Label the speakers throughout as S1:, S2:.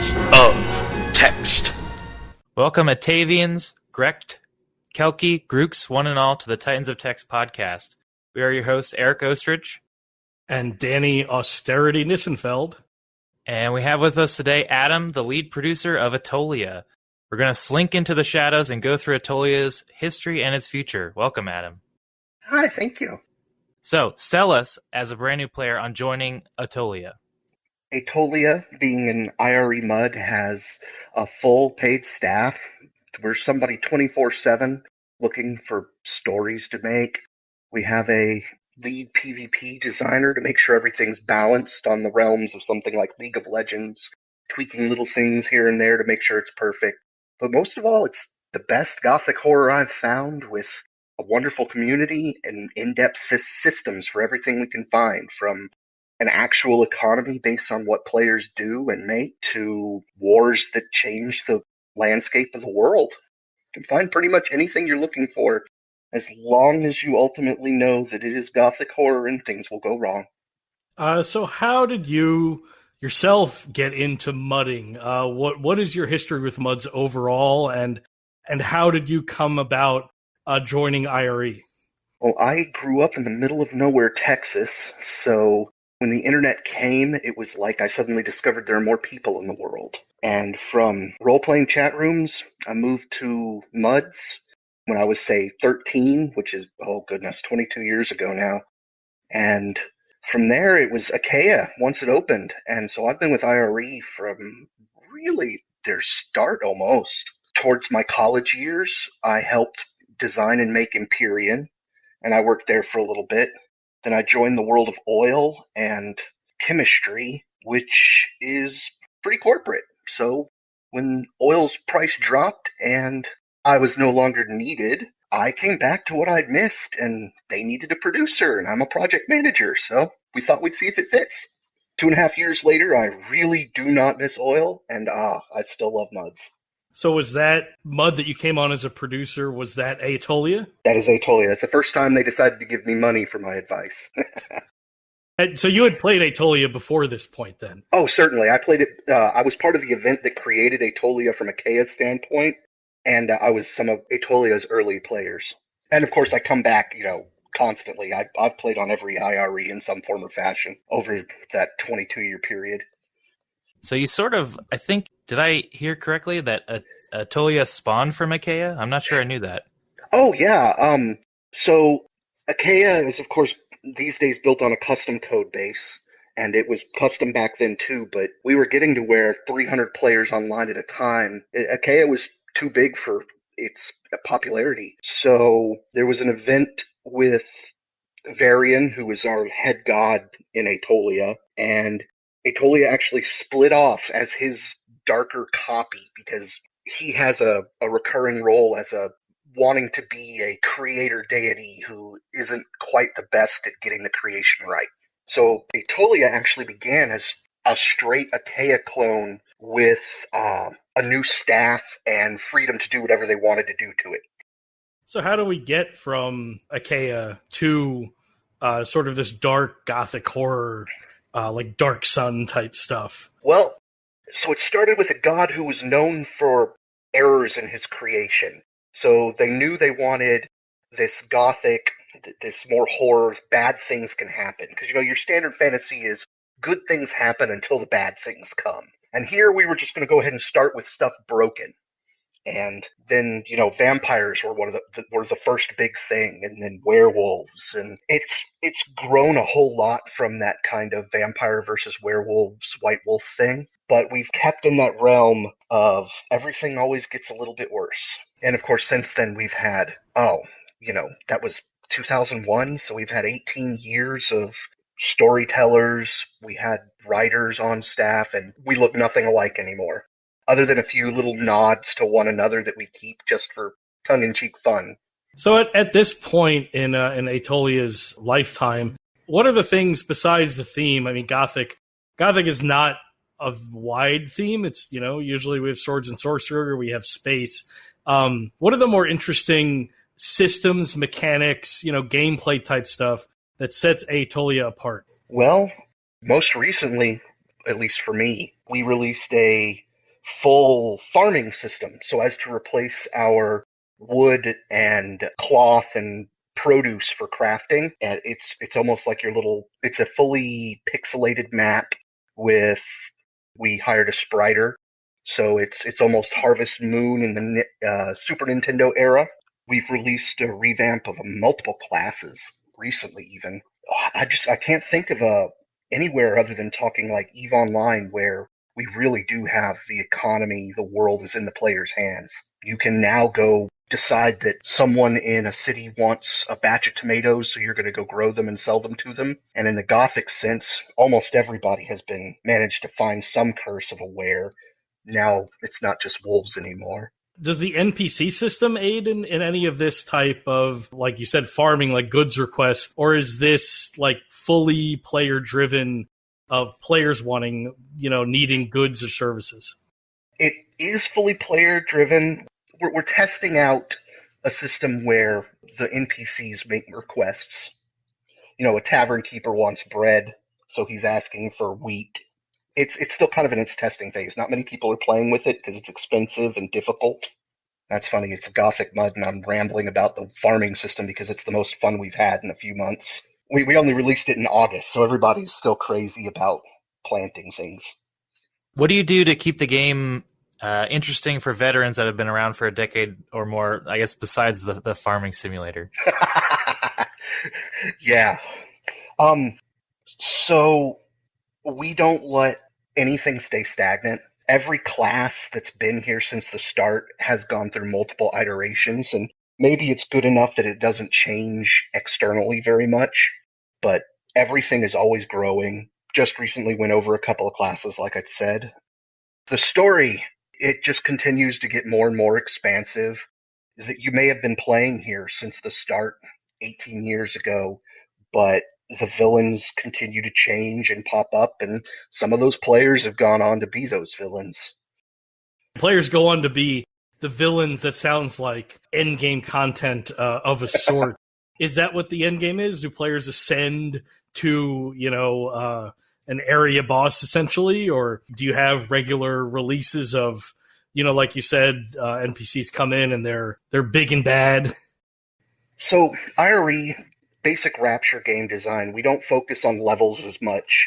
S1: Titans of Text.
S2: Welcome, Atavians, Grecht, Kelki, Grooks, one and all, to the Titans of Text podcast. We are your hosts, Eric Ostrich.
S3: And Danny Austerity Nissenfeld.
S2: And we have with us today Adam, the lead producer of Atolia. We're going to slink into the shadows and go through Atolia's history and its future. Welcome, Adam.
S4: Hi, thank you.
S2: So, sell us as a brand new player on joining Atolia.
S4: Atolia, being an IRE MUD, has a full paid staff. We're somebody 24/7 looking for stories to make. We have a lead PvP designer to make sure everything's balanced on the realms of something like League of Legends, tweaking little things here and there to make sure it's perfect. But most of all, it's the best gothic horror I've found, with a wonderful community and in-depth systems for everything we can find, from an actual economy based on what players do and make, to wars that change the landscape of the world. You can find pretty much anything you're looking for, as long as you ultimately know that it is gothic horror and things will go wrong.
S3: So how did you yourself get into mudding? What is your history with MUDs overall, and how did you come about joining IRE?
S4: Well, I grew up in the middle of nowhere, Texas, so when the internet came, it was like I suddenly discovered there are more people in the world. And from role-playing chat rooms, I moved to MUDs when I was, say, 13, which is, 22 years ago now. And from there, it was Achaea once it opened. And so I've been with IRE from really their start almost. Towards my college years, I helped design and make Empyrean, and I worked there for a little bit. Then I joined the world of oil and chemistry, which is pretty corporate. So when oil's price dropped and I was no longer needed, I came back to what I'd missed, and they needed a producer, and I'm a project manager, so we thought we'd see if it fits. 2.5 years later, I really do not miss oil, and I still love MUDs.
S3: So was that MUD that you came on as a producer, was that Atolia?
S4: That is Atolia. That's the first time they decided to give me money for my advice.
S3: And so you had played Atolia before this point then?
S4: Oh, certainly. I played it. I was part of the event that created Atolia from Achaea's standpoint, and I was some of Atolia's early players. And of course, I come back, constantly. I've played on every IRE in some form or fashion over that 22-year period.
S2: So you sort of, I think, did I hear correctly that Atolia spawned from Achaea? I'm not sure I knew that.
S4: Oh, yeah. So Achaea is, of course, these days built on a custom code base, and it was custom back then too, but we were getting to where 300 players online at a time. Achaea was too big for its popularity. So there was an event with Varian, who was our head god in Atolia, and Atolia actually split off as his darker copy because he has a recurring role as a wanting to be a creator deity who isn't quite the best at getting the creation right. So Atolia actually began as a straight Achaea clone with a new staff and freedom to do whatever they wanted to do to it.
S3: So how do we get from Achaea to sort of this dark gothic horror, like Dark Sun type stuff?
S4: Well, so it started with a god who was known for errors in his creation. So they knew they wanted this gothic, this more horror, bad things can happen. Because, your standard fantasy is good things happen until the bad things come. And here we were just going to go ahead and start with stuff broken. And then, vampires were were the first big thing, and then werewolves. And it's grown a whole lot from that kind of vampire versus werewolves, white wolf thing. But we've kept in that realm of everything always gets a little bit worse. And of course, since then we've had, that was 2001, so we've had 18 years of storytellers, we had writers on staff, and we look nothing alike anymore, other than a few little nods to one another that we keep just for tongue-in-cheek fun.
S3: So at this point in Atolia's lifetime, what are the things besides the theme? I mean, Gothic is not a wide theme. It's, usually we have swords and sorcery, we have space. What are the more interesting systems, mechanics, gameplay type stuff that sets Atolia apart?
S4: Well, most recently, at least for me, we released a full farming system so as to replace our wood and cloth and produce for crafting. And it's almost like it's a fully pixelated map with, we hired a spriter. So it's almost Harvest Moon in the Super Nintendo era. We've released a revamp of multiple classes recently even. I can't think of anywhere other than talking like EVE Online where we really do have the economy, the world is in the player's hands. You can now go decide that someone in a city wants a batch of tomatoes, so you're going to go grow them and sell them to them. And in the Gothic sense, almost everybody has been managed to find some curse of a were. Now it's not just wolves anymore.
S3: Does the NPC system aid in any of this type of, like you said, farming, like goods requests, or is this like fully player driven of players wanting, needing goods or services?
S4: It is fully player driven. We're testing out a system where the NPCs make requests. A tavern keeper wants bread, so he's asking for wheat. It's still kind of in its testing phase. Not many people are playing with it because it's expensive and difficult. That's funny. It's Gothic Mud, and I'm rambling about the farming system because it's the most fun we've had in a few months. We only released it in August, so everybody's still crazy about planting things.
S2: What do you do to keep the game interesting for veterans that have been around for a decade or more, I guess, besides the farming simulator?
S4: Yeah. So we don't let anything stay stagnant. Every class that's been here since the start has gone through multiple iterations, and maybe it's good enough that it doesn't change externally very much, but everything is always growing. Just recently went over a couple of classes, like I said. The story, it just continues to get more and more expansive. You may have been playing here since the start 18 years ago, but the villains continue to change and pop up, and some of those players have gone on to be those villains.
S3: Players go on to be the villains that sounds like endgame content of a sort. Is that what the endgame is? Do players ascend to, an area boss essentially, or do you have regular releases of, like you said, NPCs come in and they're big and bad?
S4: So IRE, basic Rapture game design, we don't focus on levels as much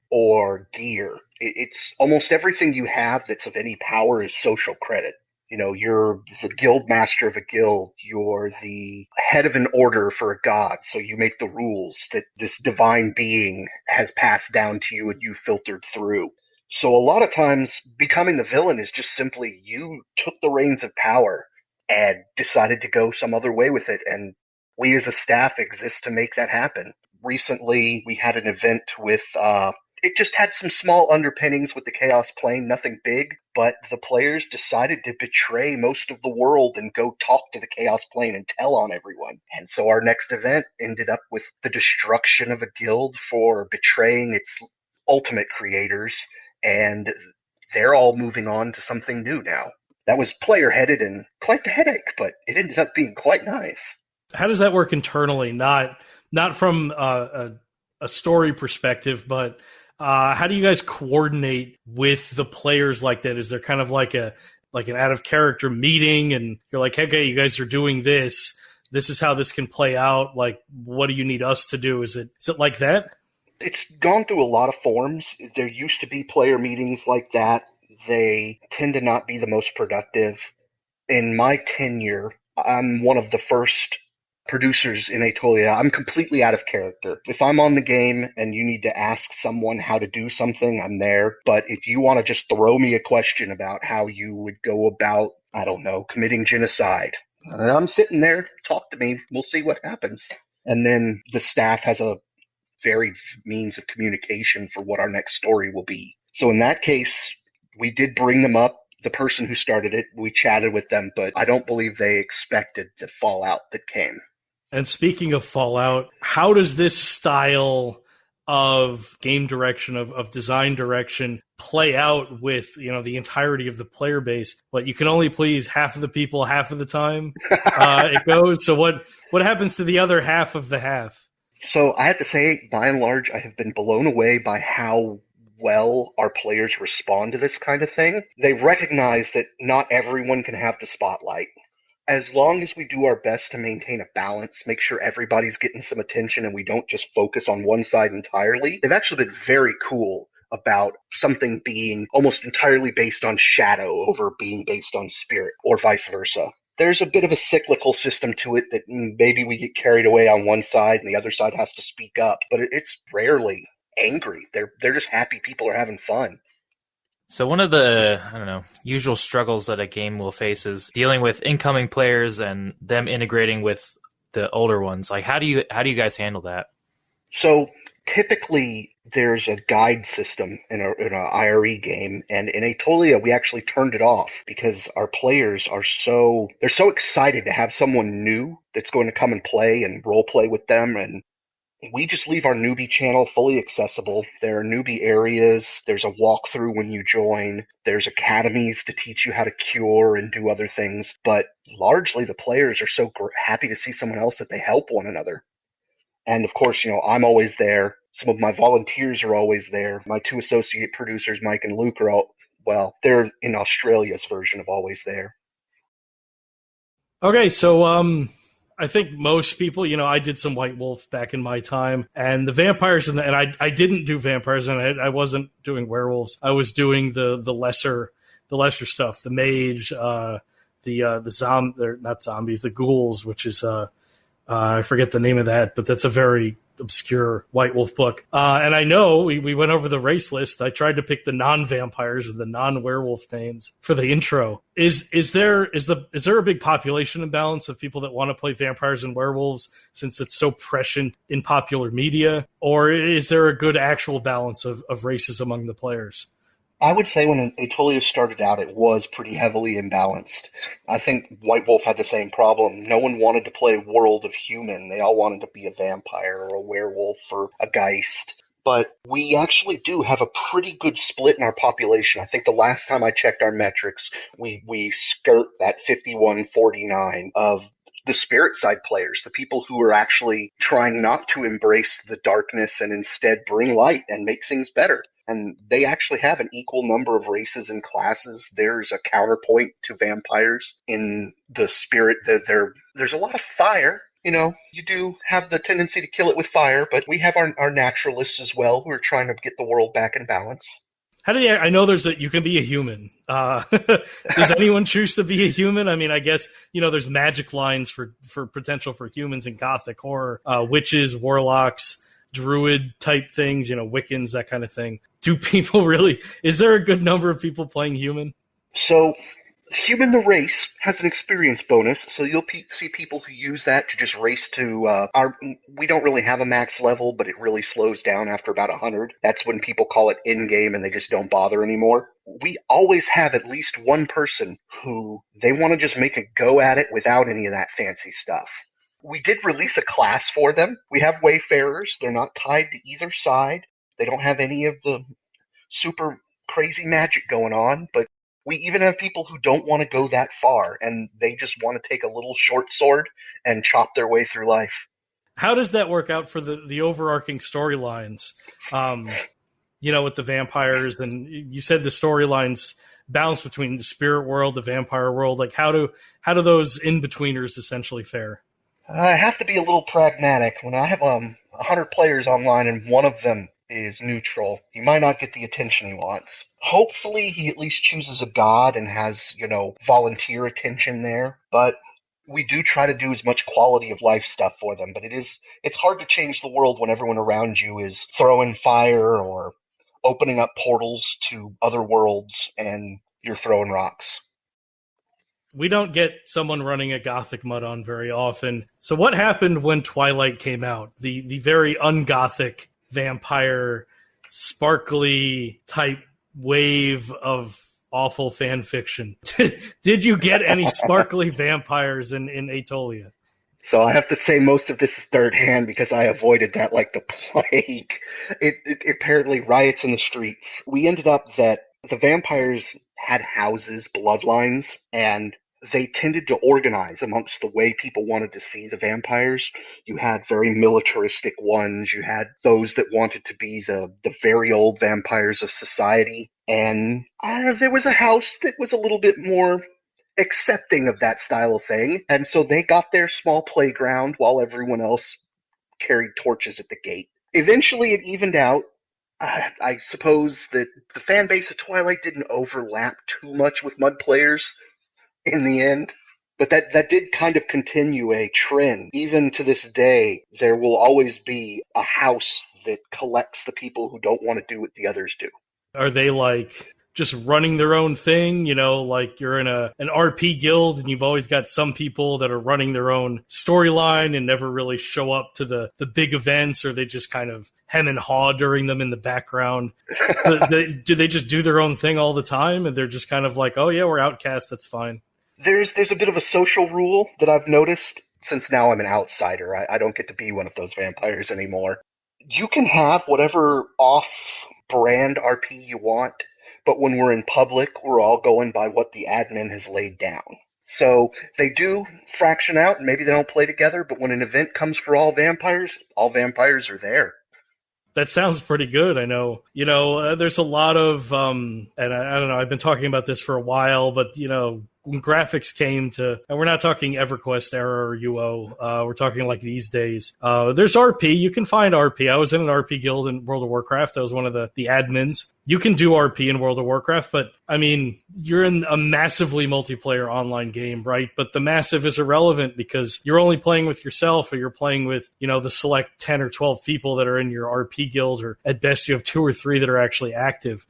S4: or gear. It's almost everything you have that's of any power is social credit. You're the guild master of a guild, you're the head of an order for a god, so you make the rules that this divine being has passed down to you and you filtered through. So a lot of times becoming the villain is just simply you took the reins of power and decided to go some other way with it, and we as a staff exist to make that happen. Recently, we had an event with, it just had some small underpinnings with the Chaos Plane, nothing big, but the players decided to betray most of the world and go talk to the Chaos Plane and tell on everyone. And so our next event ended up with the destruction of a guild for betraying its ultimate creators, and they're all moving on to something new now. That was player-headed and quite the headache, but it ended up being quite nice.
S3: How does that work internally? Not from a story perspective, but how do you guys coordinate with the players like that? Is there kind of like an out of character meeting, and you're like, okay, you guys are doing this. This is how this can play out. Like, what do you need us to do? Is it like that?
S4: It's gone through a lot of forms. There used to be player meetings like that. They tend to not be the most productive. In my tenure, I'm one of the first producers in Atolia. I'm completely out of character. If I'm on the game and you need to ask someone how to do something, I'm there. But if you want to just throw me a question about how you would go about, I don't know, committing genocide, I'm sitting there, talk to me, we'll see what happens. And then the staff has a varied means of communication for what our next story will be. So in that case, we did bring them up. The person who started it, we chatted with them, but I don't believe they expected the fallout that came.
S3: And speaking of Fallout, how does this style of game direction, of design direction, play out with the entirety of the player base? But you can only please half of the people half of the time it goes. So what happens to the other half of the half?
S4: So I have to say, by and large, I have been blown away by how well our players respond to this kind of thing. They recognize that not everyone can have the spotlight. As long as we do our best to maintain a balance, make sure everybody's getting some attention and we don't just focus on one side entirely, they've actually been very cool about something being almost entirely based on shadow over being based on spirit, or vice versa. There's a bit of a cyclical system to it that maybe we get carried away on one side and the other side has to speak up, but it's rarely angry. They're just happy people are having fun.
S2: So one of the, usual struggles that a game will face is dealing with incoming players and them integrating with the older ones. Like, how do you guys handle that?
S4: So typically there's a guide system in a IRE game, and in Atolia we actually turned it off because our players are so excited to have someone new that's going to come and play and role play with them, and we just leave our newbie channel fully accessible. There are newbie areas. There's a walkthrough when you join. There's academies to teach you how to cure and do other things. But largely the players are so happy to see someone else that they help one another. And of course, I'm always there. Some of my volunteers are always there. My two associate producers, Mike and Luke, they're in Australia's version of always there.
S3: Okay, so I think most people, I did some White Wolf back in my time, and the vampires, and I didn't do vampires, and I wasn't doing werewolves. I was doing the lesser stuff, the mage, not zombies, the ghouls, which is I forget the name of that, but that's a very obscure White Wolf book. And I know we went over the race list. I tried to pick the non-vampires and the non-werewolf names for the intro. Is there a big population imbalance of people that want to play vampires and werewolves since it's so prescient in popular media? Or is there a good actual balance of races among the players?
S4: I would say when Atolia started out, it was pretty heavily imbalanced. I think White Wolf had the same problem. No one wanted to play World of Human. They all wanted to be a vampire or a werewolf or a geist. But we actually do have a pretty good split in our population. I think the last time I checked our metrics, we skirt that 51-49 of the spirit side players, the people who are actually trying not to embrace the darkness and instead bring light and make things better. And they actually have an equal number of races and classes. There's a counterpoint to vampires in the spirit that there's a lot of fire. You do have the tendency to kill it with fire, but we have our naturalists as well who are trying to get the world back in balance.
S3: I know you can be a human. Does anyone choose to be a human? I mean, I guess, there's magic lines for potential for humans in Gothic horror, witches, warlocks, druid type things, Wiccans, that kind of thing. Do people is there a good number of people playing human?
S4: So Human the race has an experience bonus, so you'll see people who use that to just race to we don't really have a max level, but it really slows down after about 100. That's when people call it in-game and they just don't bother anymore. We always have at least one person who they want to just make a go at it without any of that fancy stuff. We did release a class for them. We have Wayfarers. They're not tied to either side. They don't have any of the super crazy magic going on, but we even have people who don't want to go that far, and they just want to take a little short sword and chop their way through life.
S3: How does that work out for the overarching storylines? With the vampires, and you said the storylines balance between the spirit world, the vampire world. Like, how do those in-betweeners essentially fare?
S4: I have to be a little pragmatic. When I have 100 players online and one of them is neutral, he might not get the attention he wants. Hopefully he at least chooses a god and has, volunteer attention there. But we do try to do as much quality of life stuff for them. But it's hard to change the world when everyone around you is throwing fire or opening up portals to other worlds and you're throwing rocks.
S3: We don't get someone running a Gothic mud-on very often. So what happened when Twilight came out? The very un-Gothic vampire, sparkly type wave of awful fan fiction. Did you get any sparkly vampires in Atolia?
S4: So I have to say most of this is third hand because I avoided that like the plague. It apparently riots in the streets. We ended up that the vampires had houses, bloodlines, and they tended to organize amongst the way people wanted to see the vampires. You had very militaristic ones. You had those that wanted to be the very old vampires of society. And there was a house that was a little bit more accepting of that style of thing. And so they got their small playground while everyone else carried torches at the gate. Eventually it evened out. I suppose that the fan base of Twilight didn't overlap too much with Mud players in the end. But that did kind of continue a trend. Even to this day, there will always be a house that collects the people who don't want to do what the others do.
S3: Are they like just running their own thing? You know, like you're in an RP guild and you've always got some people that are running their own storyline and never really show up to the big events, or they just kind of hem and haw during them in the background. Do they just do their own thing all the time? And they're just kind of like, oh yeah, we're outcast, that's fine.
S4: There's a bit of a social rule that I've noticed since now I'm an outsider. I don't get to be one of those vampires anymore. You can have whatever off-brand RP you want, but when we're in public, we're all going by what the admin has laid down. So they do fraction out, and maybe they don't play together, but when an event comes for all vampires are there.
S3: That sounds pretty good. I know, there's a lot of, and I don't know, I've been talking about this for a while, but, when graphics came to, and we're not talking EverQuest era or UO, we're talking like these days. There's RP. You can find RP. I was in an RP guild in World of Warcraft. I was one of the admins. You can do RP in World of Warcraft, but I mean, you're in a massively multiplayer online game, right? But the massive is irrelevant because you're only playing with yourself, or you're playing with, the select 10 or 12 people that are in your RP guild, or at best you have 2 or 3 that are actually active.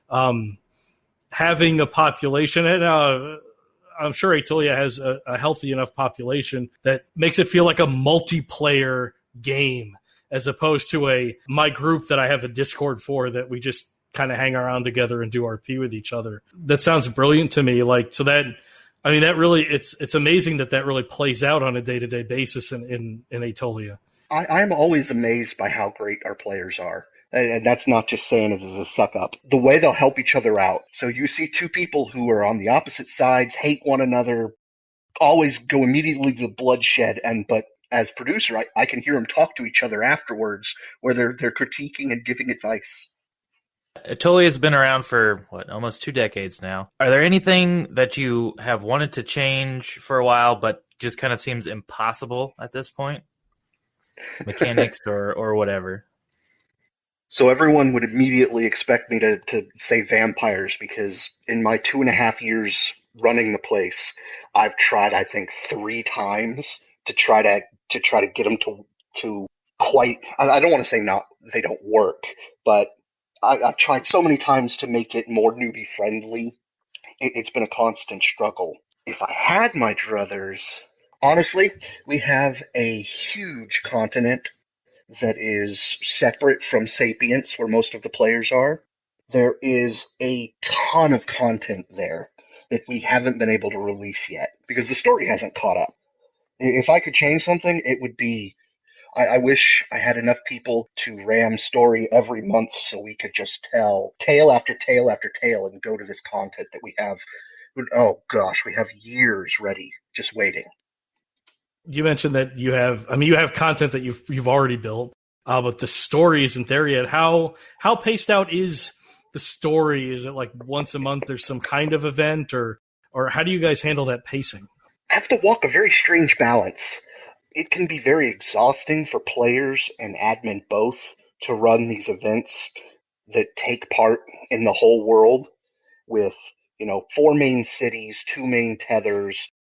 S3: Having a population, and I'm sure Aetolia has a healthy enough population that makes it feel like a multiplayer game, as opposed to my group that I have a Discord for that we just kind of hang around together and do RP with each other. That sounds brilliant to me. That really, it's amazing that really plays out on a day-to-day basis in Aetolia.
S4: I'm always amazed by how great our players are. And that's not just saying it as a suck-up. The way they'll help each other out. So you see 2 people who are on the opposite sides, hate one another, always go immediately to bloodshed, but as producer, I can hear them talk to each other afterwards, where they're critiquing and giving advice.
S2: Aetolia has been around for, almost 2 decades now. Are there anything that you have wanted to change for a while, but just kind of seems impossible at this point? Mechanics or whatever.
S4: So everyone would immediately expect me to say vampires, because in my 2.5 years running the place, I've tried, I think, 3 times to try to get them to quite. I don't want to say they don't work, but I've tried so many times to make it more newbie friendly. It's been a constant struggle. If I had my druthers, honestly, we have a huge continent that is separate from Sapience, where most of the players are. There is a ton of content there that we haven't been able to release yet, because the story hasn't caught up. If I could change something, it would be, I wish I had enough people to ram story every month so we could just tell tale after tale after tale and go to this content that we have. Oh gosh, we have years ready, just waiting.
S3: You mentioned that you have content that you've already built, but the story isn't there yet. How paced out is the story? Is it like once a month there's some kind of event, or how do you guys handle that pacing?
S4: I have to walk a very strange balance. It can be very exhausting for players and admin both to run these events that take part in the whole world with, 4 main cities, 2 main tethers.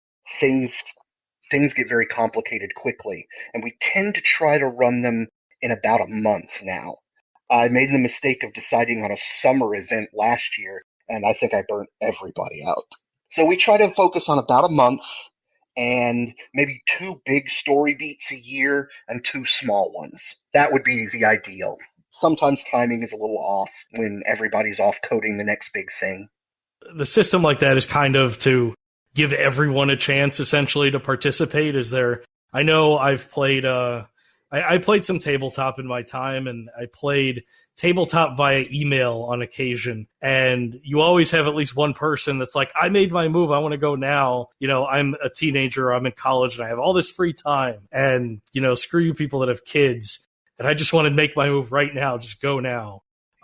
S4: Things get very complicated quickly, and we tend to try to run them in about a month now. I made the mistake of deciding on a summer event last year, and I think I burnt everybody out. So we try to focus on about a month, and maybe 2 big story beats a year and 2 small ones. That would be the ideal. Sometimes timing is a little off when everybody's off coding the next big thing.
S3: The system like that is kind of to give everyone a chance essentially to participate. I know I've played I played some tabletop in my time, and I played tabletop via email on occasion. And you always have at least one person that's like, I made my move, I want to go now. You know, I'm a teenager, I'm in college, and I have all this free time. And, you know, screw you people that have kids. And I just want to make my move right now, just go now.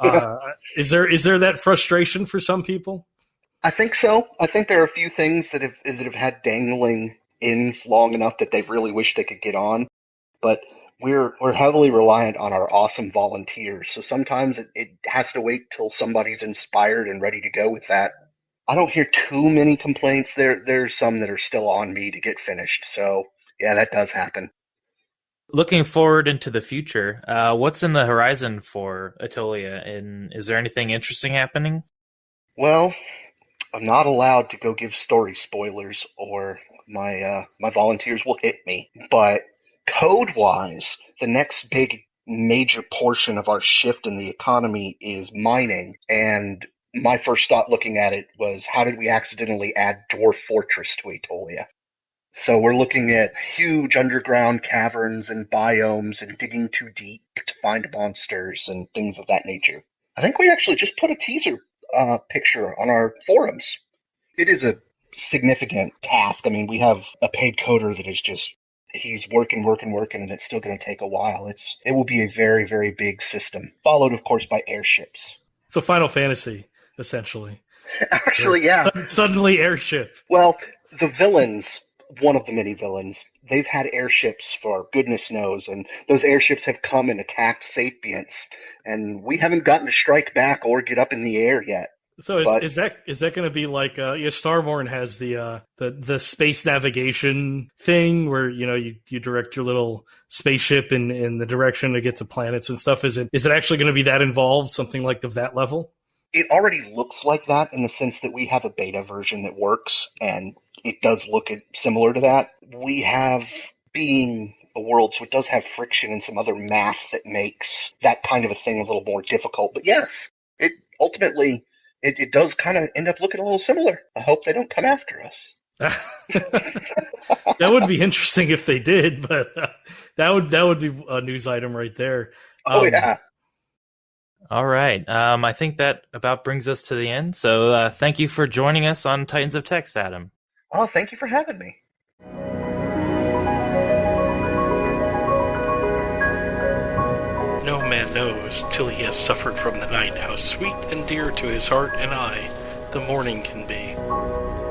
S3: Is there that frustration for some people?
S4: I think so. I think there are a few things that have had dangling ends long enough that they've really wished they could get on. But we're heavily reliant on our awesome volunteers. So sometimes it has to wait till somebody's inspired and ready to go with that. I don't hear too many complaints. There's some that are still on me to get finished. So yeah, that does happen.
S2: Looking forward into the future, what's in the horizon for Atolia, and is there anything interesting happening?
S4: Well, I'm not allowed to go give story spoilers, or my volunteers will hit me. But code-wise, the next big major portion of our shift in the economy is mining. And my first thought looking at it was, how did we accidentally add Dwarf Fortress to Atolia? So we're looking at huge underground caverns and biomes and digging too deep to find monsters and things of that nature. I think we actually just put a teaser picture on our forums. It is a significant task. I mean, we have a paid coder that is just, he's working, and it's still going to take a while. It will be a very, very big system, followed, of course, by airships.
S3: So Final Fantasy, essentially.
S4: Actually, yeah.
S3: Suddenly airship.
S4: Well, the villains, one of the many villains, they've had airships for goodness knows, and those airships have come and attacked sapients, and we haven't gotten to strike back or get up in the air yet.
S3: So is that going to be like Starborn has the space navigation thing where you direct your little spaceship in the direction to get to planets and stuff? Is it actually going to be that involved, something like that level?
S4: It already looks like that in the sense that we have a beta version that works, and it does look similar to that. We have, being a world, so it does have friction and some other math that makes that kind of a thing a little more difficult. But yes, it ultimately it does kind of end up looking a little similar. I hope they don't come after us.
S3: That would be interesting if they did, but that would be a news item right there.
S4: Yeah.
S2: All right. I think that about brings us to the end. So thank you for joining us on Titans of Text, Adam.
S4: Oh, thank you for having me.
S5: No man knows, till he has suffered from the night, how sweet and dear to his heart and eye the morning can be.